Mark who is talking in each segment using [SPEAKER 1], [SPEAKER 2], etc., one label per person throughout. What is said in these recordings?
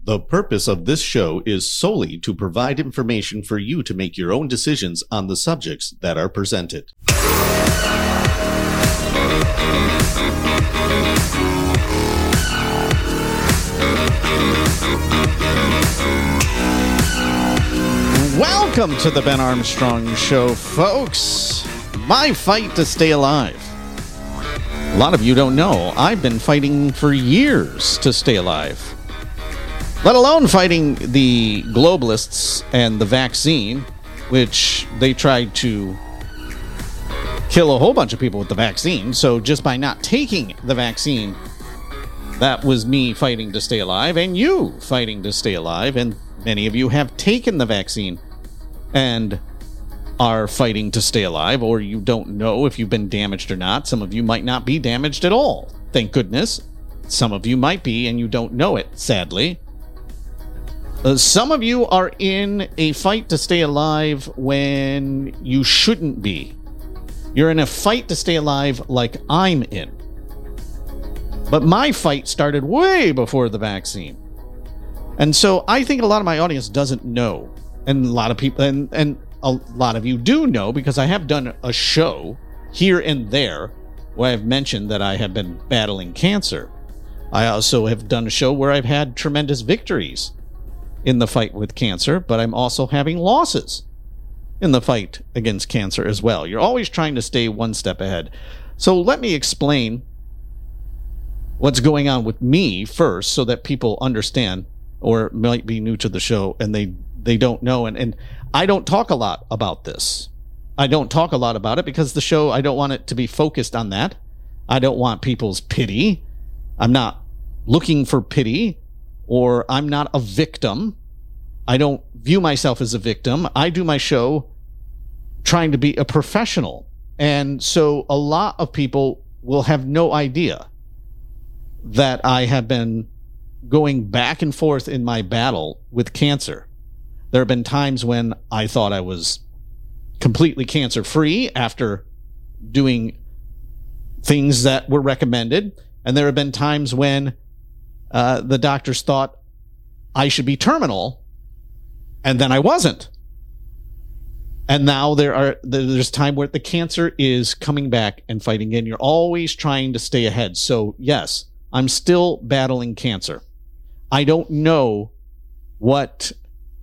[SPEAKER 1] The purpose of this show is solely to provide information for you to make your own decisions on the subjects that are presented. Welcome to the Ben Armstrong Show, folks. My fight to stay alive. A lot of you don't know, I've been fighting for years to stay alive. Let alone fighting the globalists and the vaccine, which they tried to kill a whole bunch of people with the vaccine. So just by not taking the vaccine, that was me fighting to stay alive, and you fighting to stay alive. And many of you have taken the vaccine and are fighting to stay alive, or you don't know if you've been damaged or not. Some of you might not be damaged at all, thank goodness. Some of you might be, and you don't know it, sadly. Some of you are in a fight to stay alive when you shouldn't be. You're in a fight to stay alive like I'm in. But my fight started way before the vaccine. And so I think a lot of my audience doesn't know. And a lot of people, and a lot of you do know, because I have done a show here and there where I've mentioned that I have been battling cancer. I also have done a show where I've had tremendous victories in the fight with cancer, but I'm also having losses in the fight against cancer as well. You're always trying to stay one step ahead. So let me explain what's going on with me first, so that people understand, or might be new to the show and they don't know. And I don't talk a lot about this. I don't talk a lot about it because the show, I don't want it to be focused on that. I don't want people's pity. I'm not looking for pity, or I'm not a victim. I don't view myself as a victim. I do my show trying to be a professional. And so a lot of people will have no idea that I have been going back and forth in my battle with cancer. There have been times when I thought I was completely cancer-free after doing things that were recommended. And there have been times when the doctors thought I should be terminal, and then I wasn't. And now there's time where the cancer is coming back and fighting in. You're always trying to stay ahead. So yes, I'm still battling cancer. I don't know what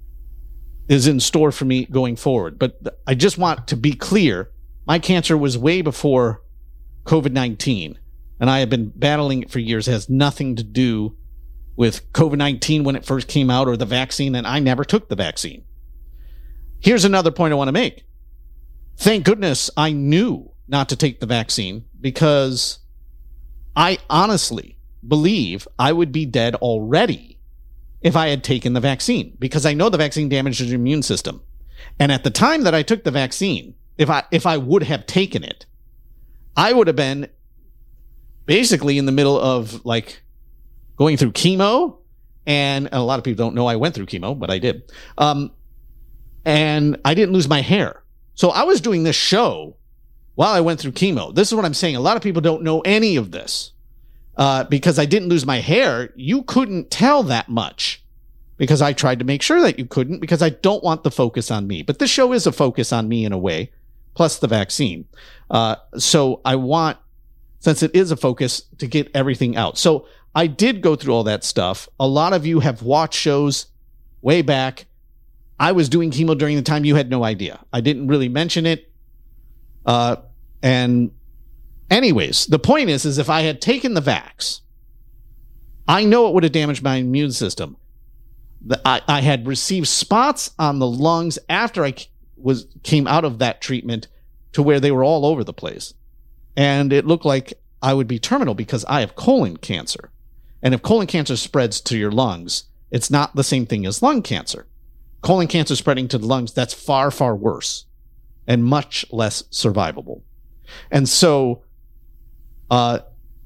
[SPEAKER 1] is in store for me going forward, but I just want to be clear. My cancer was way before COVID-19, and I have been battling it for years. It has nothing to do with COVID-19 when it first came out, or the vaccine, and I never took the vaccine. Here's another point I want to make. Thank goodness I knew not to take the vaccine, because I honestly believe I would be dead already if I had taken the vaccine, because I know the vaccine damages your immune system. And at the time that I took the vaccine, if I would have taken it, I would have been basically in the middle of like going through chemo, and a lot of people don't know I went through chemo, but I did. And I didn't lose my hair. So I was doing this show while I went through chemo. This is what I'm saying. A lot of people don't know any of this. Because I didn't lose my hair, you couldn't tell that much, because I tried to make sure that you couldn't, because I don't want the focus on me. But this show is a focus on me in a way, plus the vaccine. So I want, since it is a focus, to get everything out. So I did go through all that stuff. A lot of you have watched shows way back. I was doing chemo during the time you had no idea. I didn't really mention it. And anyways, the point is if I had taken the vax, I know it would have damaged my immune system. I had received spots on the lungs after I came out of that treatment, to where they were all over the place. And it looked like I would be terminal, because I have colon cancer. And if colon cancer spreads to your lungs, it's not the same thing as lung cancer. Colon cancer spreading to the lungs, that's far, far worse and much less survivable. And so I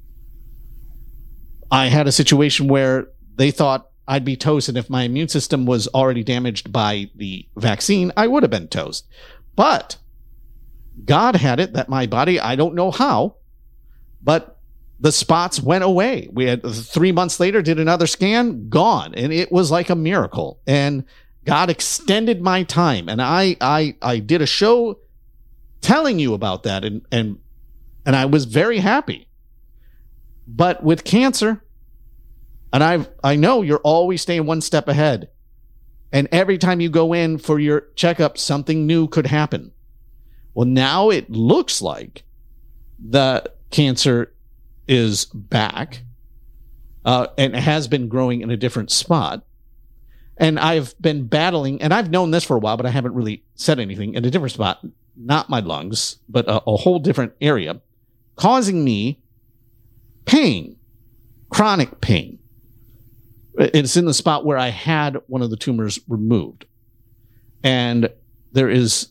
[SPEAKER 1] had a situation where they thought I'd be toast, and if my immune system was already damaged by the vaccine, I would have been toast. But God had it that my body, I don't know how, but the spots went away. We had 3 months later, did another scan, gone. And it was like a miracle. And God extended my time. And I did a show telling you about that. And I was very happy. But with cancer, and I know you're always staying one step ahead. And every time you go in for your checkup, something new could happen. Well, now it looks like the cancer is back, and it has been growing in a different spot. And I've been battling, and I've known this for a while, but I haven't really said anything, in a different spot, not my lungs, but a whole different area, causing me pain, chronic pain. It's in the spot where I had one of the tumors removed. And there is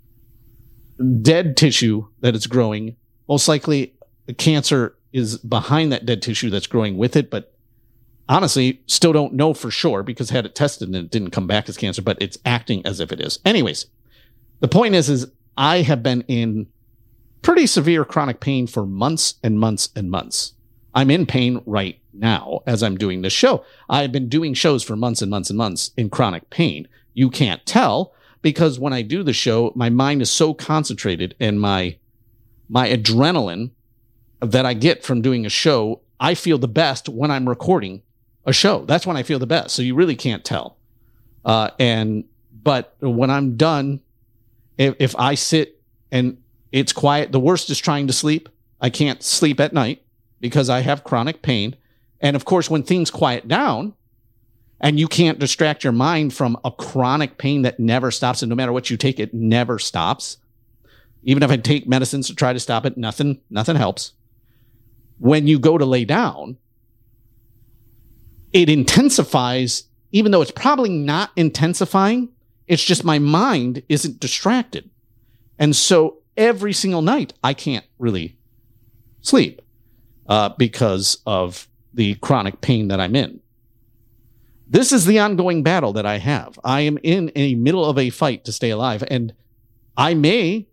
[SPEAKER 1] dead tissue that is growing. Most likely the cancer is behind that dead tissue that's growing with it. But honestly, still don't know for sure because I had it tested and it didn't come back as cancer, but it's acting as if it is. Anyways, the point is I have been in pretty severe chronic pain for months and months and months. I'm in pain right now as I'm doing this show. I've been doing shows for months and months and months in chronic pain. You can't tell because when I do the show, my mind is so concentrated and my adrenaline that I get from doing a show, I feel the best when I'm recording a show. That's when I feel the best. So you really can't tell. But when I'm done, if I sit and it's quiet, the worst is trying to sleep. I can't sleep at night because I have chronic pain. And of course, when things quiet down and you can't distract your mind from a chronic pain that never stops, and no matter what you take, it never stops. Even if I take medicines to try to stop it, nothing helps. When you go to lay down, it intensifies, even though it's probably not intensifying. It's just my mind isn't distracted. And so every single night, I can't really sleep because of the chronic pain that I'm in. This is the ongoing battle that I have. I am in the middle of a fight to stay alive, and I may,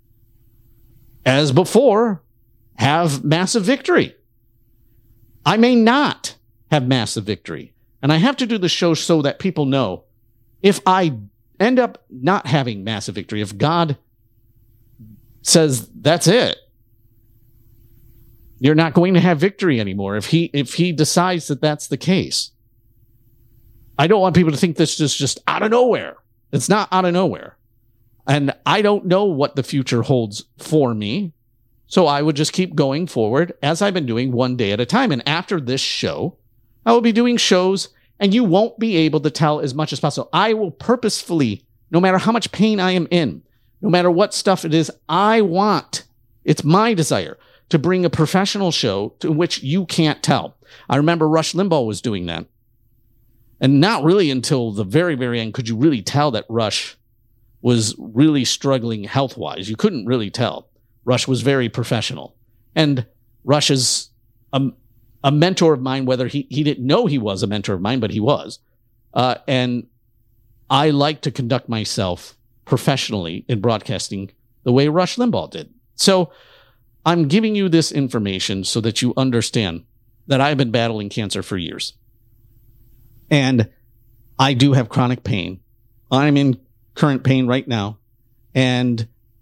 [SPEAKER 1] as before, have massive victory. I may not have massive victory. And I have to do the show so that people know if I end up not having massive victory, if God says that's it, you're not going to have victory anymore. If he decides that that's the case, I don't want people to think this is just out of nowhere. It's not out of nowhere. And I don't know what the future holds for me. So I would just keep going forward as I've been doing one day at a time. And after this show, I will be doing shows and you won't be able to tell as much as possible. I will purposefully, no matter how much pain I am in, no matter what stuff it is, it's my desire to bring a professional show to which you can't tell. I remember Rush Limbaugh was doing that. And not really until the very, very end could you really tell that Rush was really struggling health-wise. You couldn't really tell. Rush was very professional. And Rush is a mentor of mine, whether he didn't know he was a mentor of mine, but he was. And I like to conduct myself professionally in broadcasting the way Rush Limbaugh did. So I'm giving you this information so that you understand that I've been battling cancer for years. And I do have chronic pain. I'm in current pain right now. And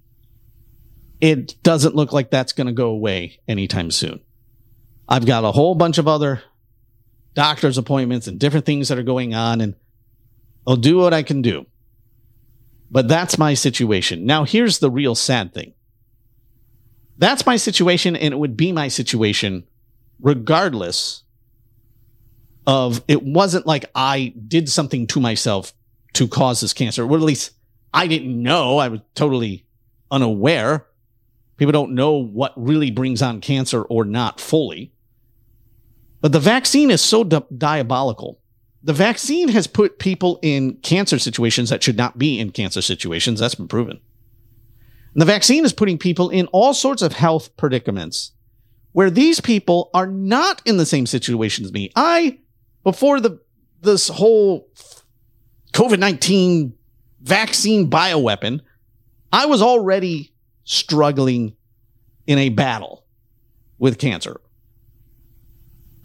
[SPEAKER 1] it doesn't look like that's going to go away anytime soon. I've got a whole bunch of other doctor's appointments and different things that are going on, and I'll do what I can do. But that's my situation. Now, here's the real sad thing. That's my situation, and it would be my situation regardless of, it wasn't like I did something to myself to cause this cancer. Or at least I didn't know. I was totally unaware. People don't know what really brings on cancer or not fully. But the vaccine is so diabolical. The vaccine has put people in cancer situations that should not be in cancer situations. That's been proven. And the vaccine is putting people in all sorts of health predicaments where these people are not in the same situation as me. Before this whole COVID-19 vaccine bioweapon, I was already struggling in a battle with cancer.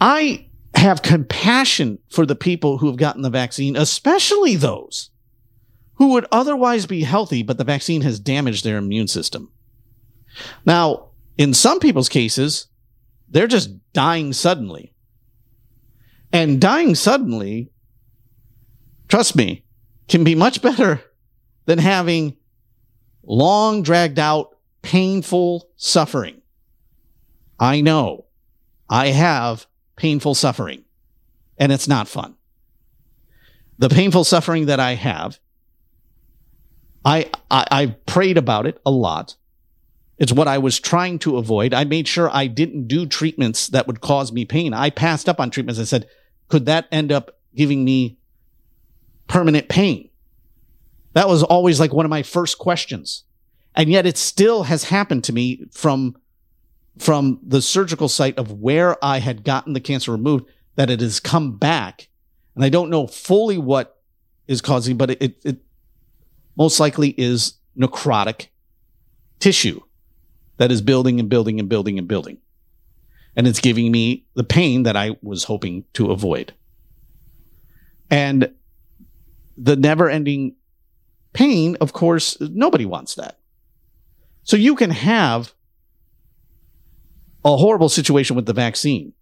[SPEAKER 1] I have compassion for the people who have gotten the vaccine, especially those who would otherwise be healthy, but the vaccine has damaged their immune system. Now, in some people's cases, they're just dying suddenly. And dying suddenly, trust me, can be much better than having long, dragged out, painful suffering. I know. I have painful suffering, and it's not fun. The painful suffering that I have, I prayed about it a lot. It's what I was trying to avoid. I made sure I didn't do treatments that would cause me pain. I passed up on treatments. I said, could that end up giving me permanent pain? That was always like one of my first questions. And yet it still has happened to me from the surgical site of where I had gotten the cancer removed, that it has come back. And I don't know fully what is causing, but it most likely is necrotic tissue that is building and building and building and building. And it's giving me the pain that I was hoping to avoid. And the never-ending pain, of course, nobody wants that. So you can have a horrible situation with the vaccine.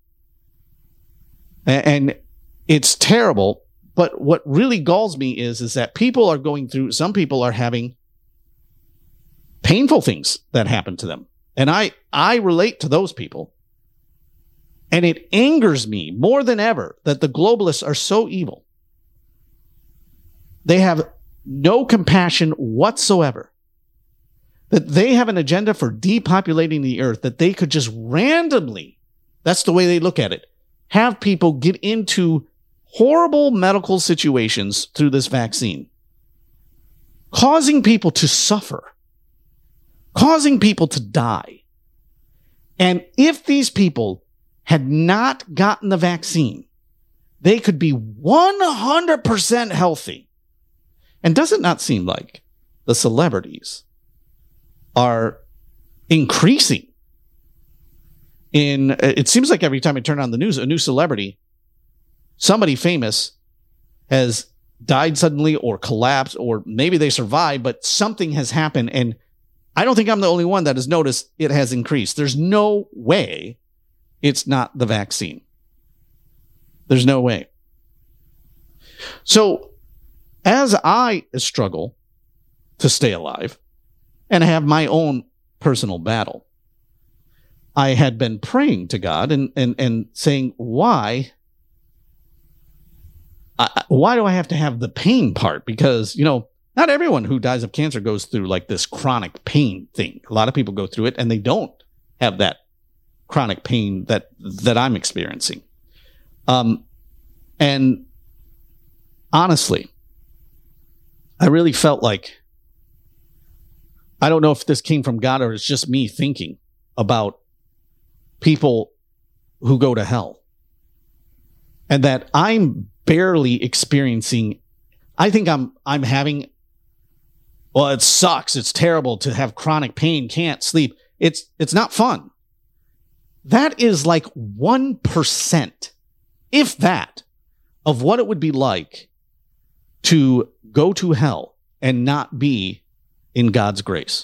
[SPEAKER 1] And it's terrible. But what really galls me is that people are going through, some people are having painful things that happen to them. And I relate to those people. And it angers me more than ever that the globalists are so evil. They have no compassion whatsoever. That they have an agenda for depopulating the earth, that they could just randomly, that's the way they look at it, have people get into horrible medical situations through this vaccine, causing people to suffer, causing people to die. And if these people had not gotten the vaccine, they could be 100% healthy. And does it not seem like the celebrities are increasing in, it seems like every time I turn on the news, a new celebrity, somebody famous has died suddenly or collapsed, or maybe they survived, but something has happened. And I don't think I'm the only one that has noticed it has increased. There's no way it's not the vaccine. There's no way. So as I struggle to stay alive and have my own personal battle, I had been praying to God and saying, why do I have to have the pain part? Because, not everyone who dies of cancer goes through like this chronic pain thing. A lot of people go through it and they don't have that chronic pain that I'm experiencing. And honestly, I really felt like, I don't know if this came from God or it's just me thinking about people who go to hell, and that I'm barely experiencing. I think I'm having, well, it sucks. It's terrible to have chronic pain, can't sleep. It's not fun. That is like 1%, if that, of what it would be like to go to hell and not be in God's grace.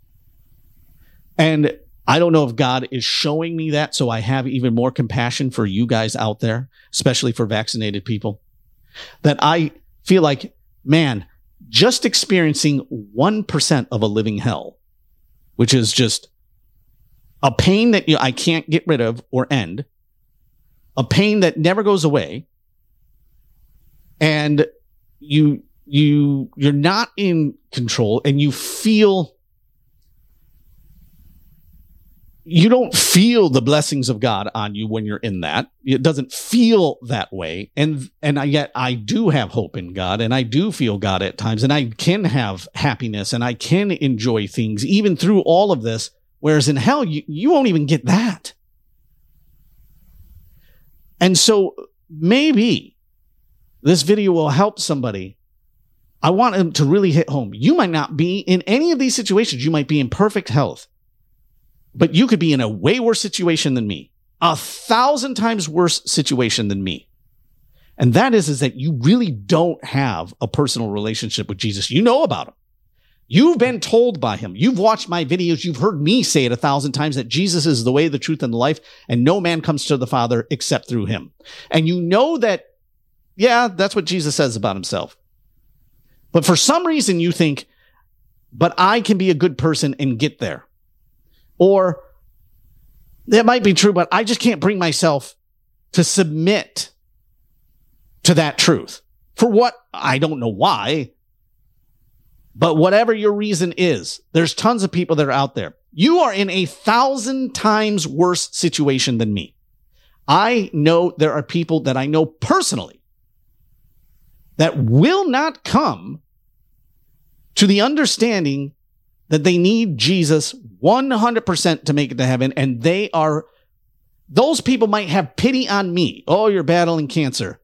[SPEAKER 1] And I don't know if God is showing me that, so I have even more compassion for you guys out there, especially for vaccinated people, that I feel like, man, just experiencing 1% of a living hell, which is just a pain that I can't get rid of or end, a pain that never goes away, and you're not in control, and you don't feel the blessings of God on you when you're in that. It doesn't feel that way. And yet I do have hope in God, and I do feel God at times, and I can have happiness, and I can enjoy things even through all of this. Whereas in hell, you won't even get that. And so maybe this video will help somebody. I want him to really hit home. You might not be in any of these situations. You might be in perfect health, but you could be in a way worse situation than me. 1,000 times worse situation than me. And that is that you really don't have a personal relationship with Jesus. You know about him. You've been told by him. You've watched my videos. You've heard me say it 1,000 times that Jesus is the way, the truth, and the life, and no man comes to the Father except through him. And you know that, yeah, that's what Jesus says about himself. But for some reason you think, but I can be a good person and get there. Or that might be true, but I just can't bring myself to submit to that truth. For what? I don't know why. But whatever your reason is, there's tons of people that are out there. You are in 1,000 times worse situation than me. I know there are people that I know personally that will not come to the understanding that they need Jesus 100% to make it to heaven. And those people might have pity on me. Oh, you're battling cancer.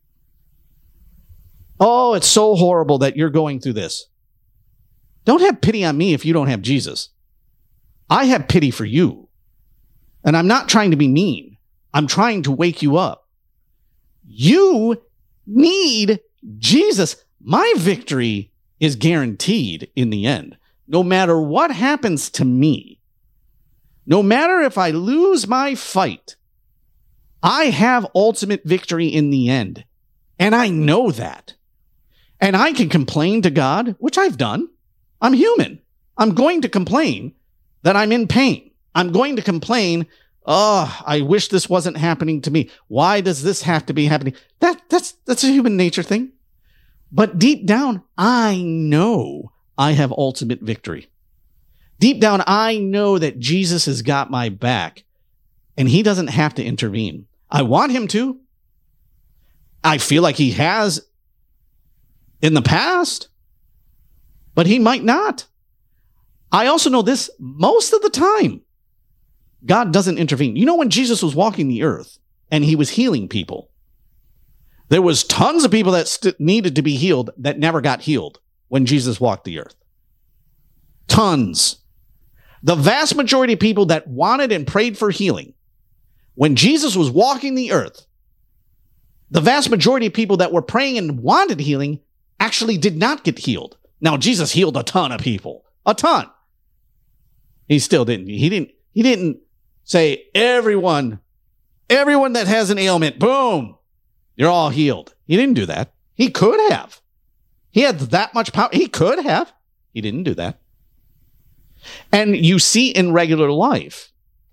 [SPEAKER 1] Oh, it's so horrible that you're going through this. Don't have pity on me if you don't have Jesus. I have pity for you. And I'm not trying to be mean. I'm trying to wake you up. You need Jesus. My victory is guaranteed in the end. No matter what happens to me, no matter if I lose my fight, I have ultimate victory in the end. And I know that. And I can complain to God, which I've done. I'm human. I'm going to complain that I'm in pain. I'm going to complain, oh, I wish this wasn't happening to me. Why does this have to be happening? That's a human nature thing. But deep down, I know I have ultimate victory. Deep down, I know that Jesus has got my back and he doesn't have to intervene. I want him to. I feel like he has in the past, but he might not. I also know this, most of the time, God doesn't intervene. You know, when Jesus was walking the earth and he was healing people, there was tons of people that needed to be healed that never got healed when Jesus walked the earth. Tons. The vast majority of people that wanted and prayed for healing, when Jesus was walking the earth, the vast majority of people that were praying and wanted healing actually did not get healed. Now, Jesus healed a ton of people. A ton. He still didn't. He didn't say, everyone that has an ailment, boom, you're all healed. He didn't do that. He could have. He had that much power. He could have. He didn't do that. And you see in regular life,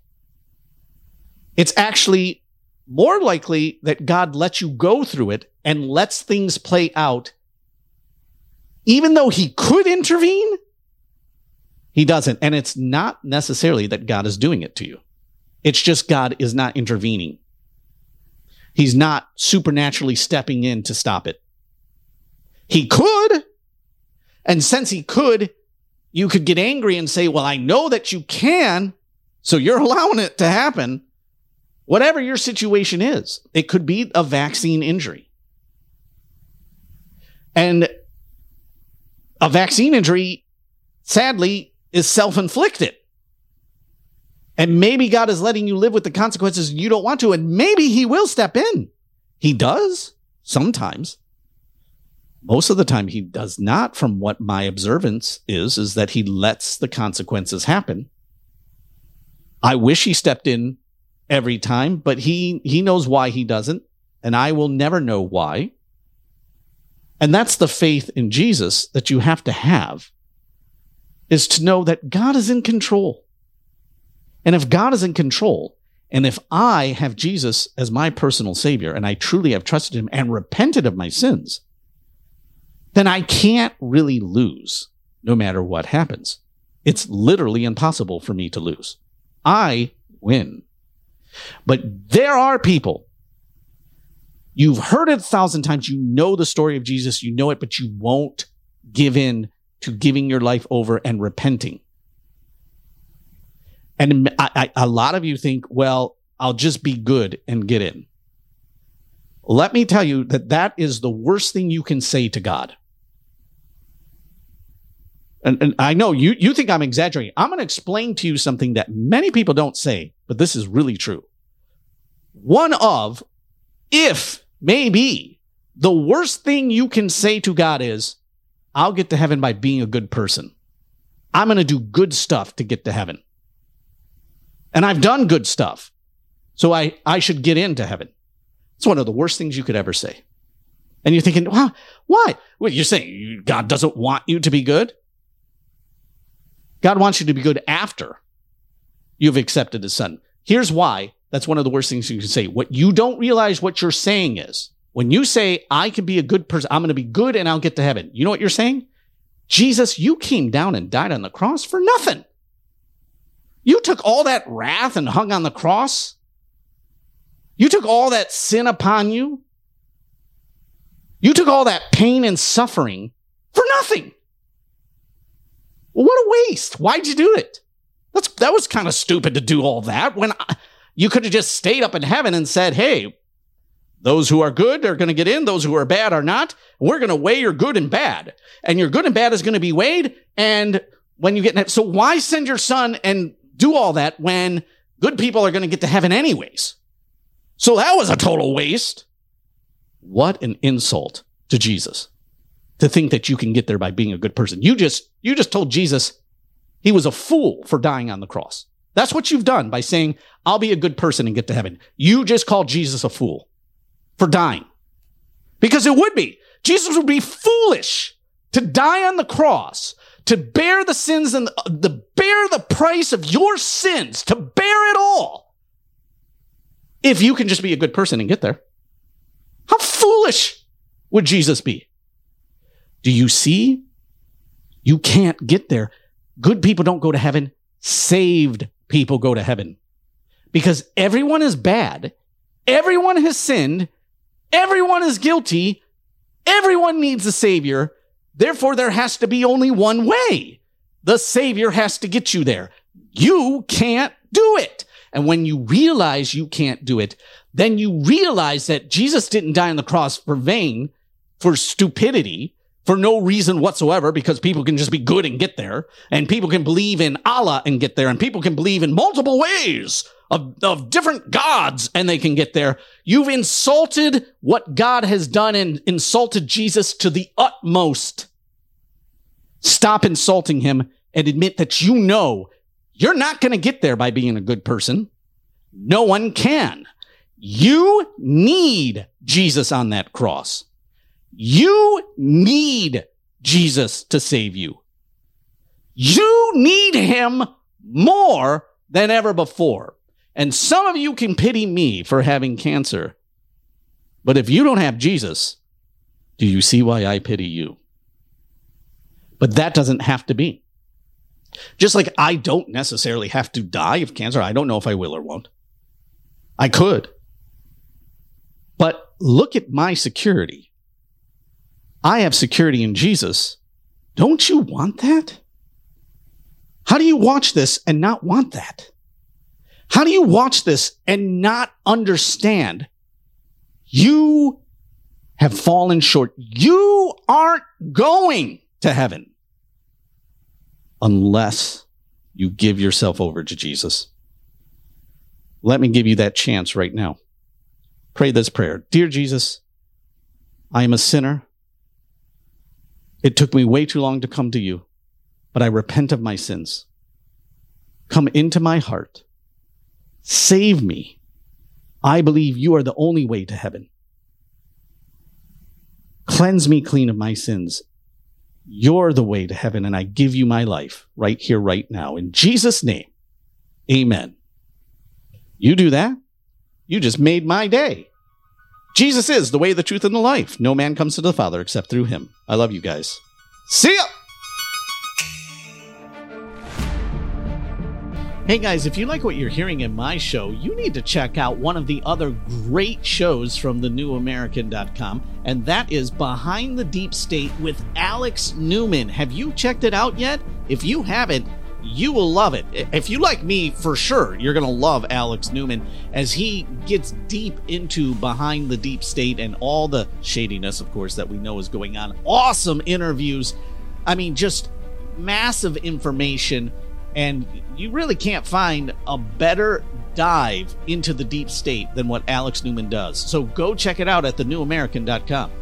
[SPEAKER 1] it's actually more likely that God lets you go through it and lets things play out. Even though he could intervene, he doesn't. And it's not necessarily that God is doing it to you. It's just God is not intervening. He's not supernaturally stepping in to stop it. He could. And since he could, you could get angry and say, well, I know that you can, so you're allowing it to happen. Whatever your situation is, it could be a vaccine injury. And a vaccine injury, sadly, is self-inflicted. And maybe God is letting you live with the consequences you don't want to, and maybe he will step in. He does, sometimes. Most of the time he does not, from what my observance is that he lets the consequences happen. I wish he stepped in every time, but he knows why he doesn't, and I will never know why. And that's the faith in Jesus that you have to have, is to know that God is in control. And if God is in control, and if I have Jesus as my personal Savior, and I truly have trusted him and repented of my sins, then I can't really lose no matter what happens. It's literally impossible for me to lose. I win. But there are people, you've heard it 1,000 times, you know the story of Jesus, you know it, but you won't give in to giving your life over and repenting. And a lot of you think, well, I'll just be good and get in. Let me tell you that is the worst thing you can say to God. And I know you think I'm exaggerating. I'm going to explain to you something that many people don't say, but this is really true. one of, if maybe, the worst thing you can say to God is, I'll get to heaven by being a good person. I'm going to do good stuff to get to heaven. And I've done good stuff, so I should get into heaven. It's one of the worst things you could ever say. And you're thinking, well, why? Well, you're saying God doesn't want you to be good? God wants you to be good after you've accepted his son. Here's why that's one of the worst things you can say. What you don't realize what you're saying is, when you say, I can be a good person, I'm going to be good and I'll get to heaven. You know what you're saying? Jesus, you came down and died on the cross for nothing. You took all that wrath and hung on the cross. You took all that sin upon you. You took all that pain and suffering for nothing. Well, what a waste. Why'd you do it? That was kind of stupid to do all that when you could have just stayed up in heaven and said, hey, those who are good are going to get in. Those who are bad are not. We're going to weigh your good and bad. And your good and bad is going to be weighed. And when you get in heaven, so why send your son and do all that when good people are going to get to heaven anyways? So that was a total waste. What an insult to Jesus to think that you can get there by being a good person. You just told Jesus he was a fool for dying on the cross. That's what you've done by saying, I'll be a good person and get to heaven. You just called Jesus a fool for dying. Because it would be. Jesus would be foolish to die on the cross, to bear the sins and bear the price of your sins, to bear it all, if you can just be a good person and get there. How foolish would Jesus be? Do you see? You can't get there. Good people don't go to heaven. Saved people go to heaven. Because everyone is bad. Everyone has sinned. Everyone is guilty. Everyone needs a savior. Therefore, there has to be only one way. The savior has to get you there. You can't do it. And when you realize you can't do it, then you realize that Jesus didn't die on the cross for vain, for stupidity, for no reason whatsoever, because people can just be good and get there, and people can believe in Allah and get there, and people can believe in multiple ways of different gods and they can get there. You've insulted what God has done and insulted Jesus to the utmost. Stop insulting him and admit that you know you're not going to get there by being a good person. No one can. You need Jesus on that cross. You need Jesus to save you. You need him more than ever before. And some of you can pity me for having cancer. But if you don't have Jesus, do you see why I pity you? But that doesn't have to be. Just like I don't necessarily have to die of cancer. I don't know if I will or won't. I could. But look at my security. I have security in Jesus. Don't you want that? How do you watch this and not want that? How do you watch this and not understand? You have fallen short. You aren't going to heaven unless you give yourself over to Jesus. Let me give you that chance right now. Pray this prayer. Dear Jesus, I am a sinner. It took me way too long to come to you, but I repent of my sins. Come into my heart. Save me. I believe you are the only way to heaven. Cleanse me clean of my sins. You're the way to heaven, and I give you my life right here, right now. In Jesus' name, amen. You do that, you just made my day. Jesus is the way, the truth, and the life. No man comes to the Father except through him. I love you guys. See ya! Hey guys, if you like what you're hearing in my show, you need to check out one of the other great shows from thenewamerican.com, and that is Behind the Deep State with Alex Newman. Have you checked it out yet? If you haven't, you will love it. If you like me, for sure, you're going to love Alex Newman as he gets deep into Behind the Deep State and all the shadiness, of course, that we know is going on. Awesome interviews. I mean, just massive information. And you really can't find a better dive into the deep state than what Alex Newman does. So go check it out at thenewamerican.com.